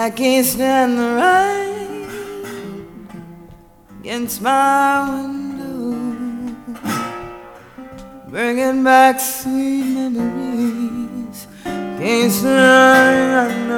I can't stand the rain against my window, bringing back sweet memories. Can't stand